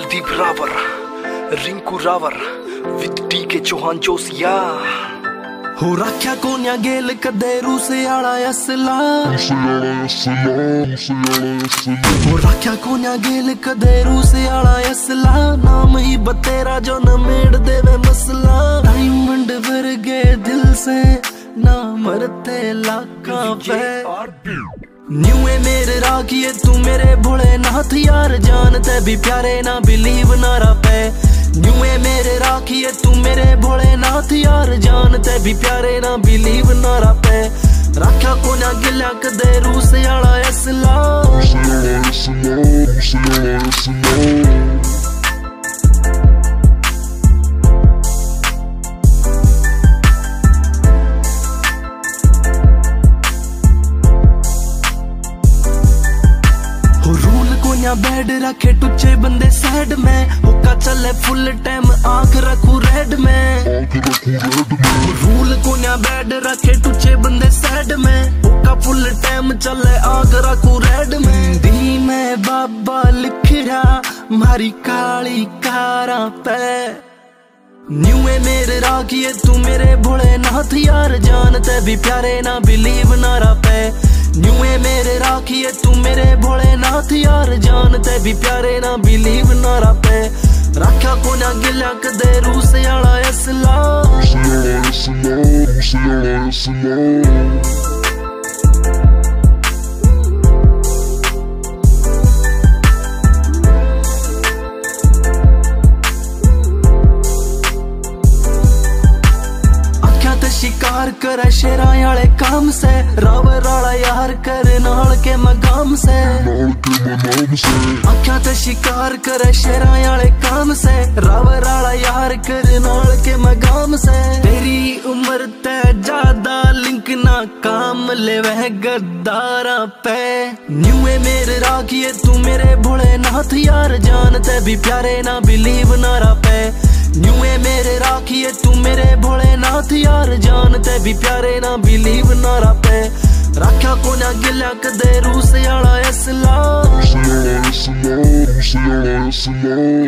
कुलदीप रावर, रिंकू रावर विद टीके चौहान जोसिया। हो रख्या कोन्या गेल कदे रूस आला असला, हो रख्या कोन्या गेल कदे रूस आला असला। नाम ही बतेरा जो न मेड़ देवे मसला। डायमंड वर्गे दिल से ना मरते लाका पे। न्यू है मेरे राखिए तू मेरे भोलेनाथ यार, जानते भी प्यारे ना बिलीव नारा पे। न्यू है मेरे राखिए तू मेरे भोलेनाथ यार, जानते भी प्यारे ना बिलीव नारा पे। रखा को ना गिला कदे रूस आला असला। बेड रखे टुच्चे बंदे साइड में, हुक्का चले फुल टाइम आंख रखू रेड में। रूल को ना बेड रखे टुच्चे बंदे साइड में, हुक्का फुल टाइम चले आंख रखू रेड में। दी में बाबा लिख रहा मारी काली कारा पे। न्यू है मेरे राखिए तू मेरे भोलेनाथ यार, जानते भी प्यारे ना बिलीव नारा पे। न्यू है मेरे राखिए तू मेरे भोलेनाथ यार, जानते भी प्यारे ना बिलीव नारा पे। रखा को ना गिला कदे रूस आला असला। शिकार करे शेरा आले काम से, रावर आला यार करे नाल के मगाम से। आख्या ते शिकार करे शेरा आले काम से, रावर आला यार करे नाल के मगाम से। तेरी उम्र ते ज्यादा लिंक ना काम ले वह गद्दारा पे। न्यू है मेरे राखिए तू मेरे भोलेनाथ यार, जानते भी प्यारे ना बिलीव नारा पे। न्यू है मेरे राखिए तू मेरे भोलेनाथ यार, जानते भी प्यारे ना बिलीव नारा पे। रखा को ना गिला कदे रूस आला असला।